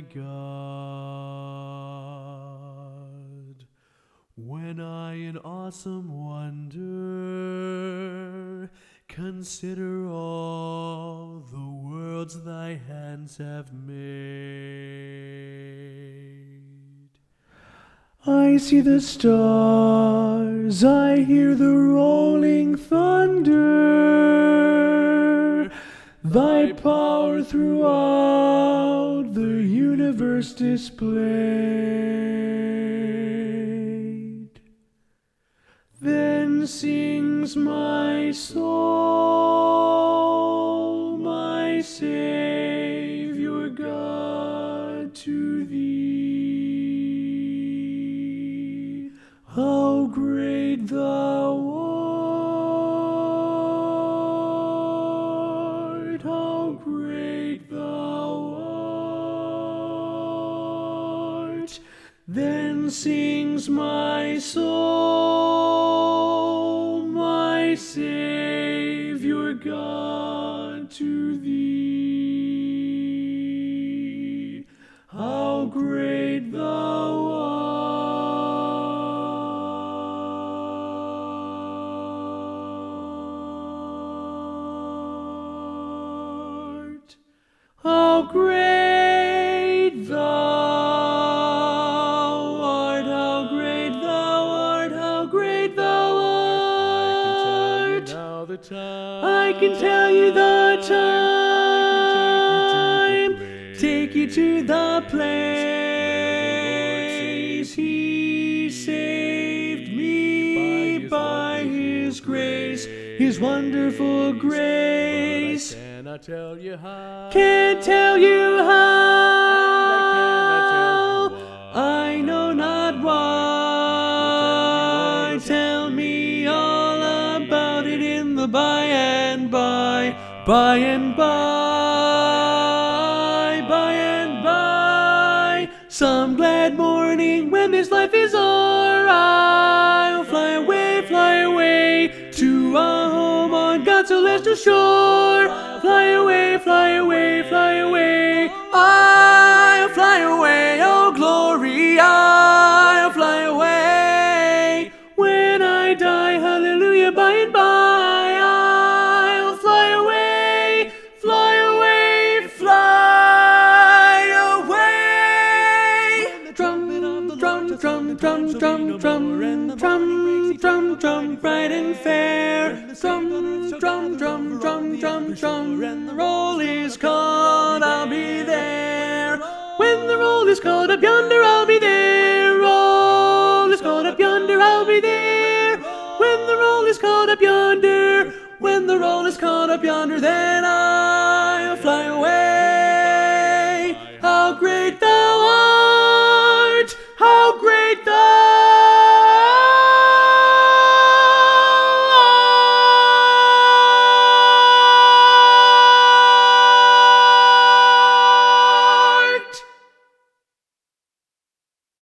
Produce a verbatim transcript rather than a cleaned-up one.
God. When I in awesome wonder consider all the worlds thy hands have made, I see the stars, I hear the rolling thunder, thy power throughout the universe displayed. Then sings my soul, my Savior God, to thee. How great thou art, how great thou art. Then sings my soul, my Savior God, to thee. How great thou art. How great thou art, how great thou art, how great thou art. I can tell you the time, take you to the place. He saved me by his grace, his wonderful grace. Cannot tell you how. Can't tell you how. And I know not why. Tell me all about it in the by and by, by and by, by and by. Some glad morning when this life is o'er, I'll fly away, fly away to a home on God's celestial shore. Fly away, fly away, fly away. I'll fly away, oh glory, I'll fly away. When I die, hallelujah, by and by, I'll fly away, fly away, fly away. Drum, drum, drum, drum, drum, drum, drum, drum, drum, bright and fair. Drum, drum, drum, drum, drum, drum. When the roll is called, I'll be there. When the roll is called up yonder, I'll be there. Roll is called up yonder, I'll be there. When the roll is called up yonder, when the roll is called up yonder, then I'll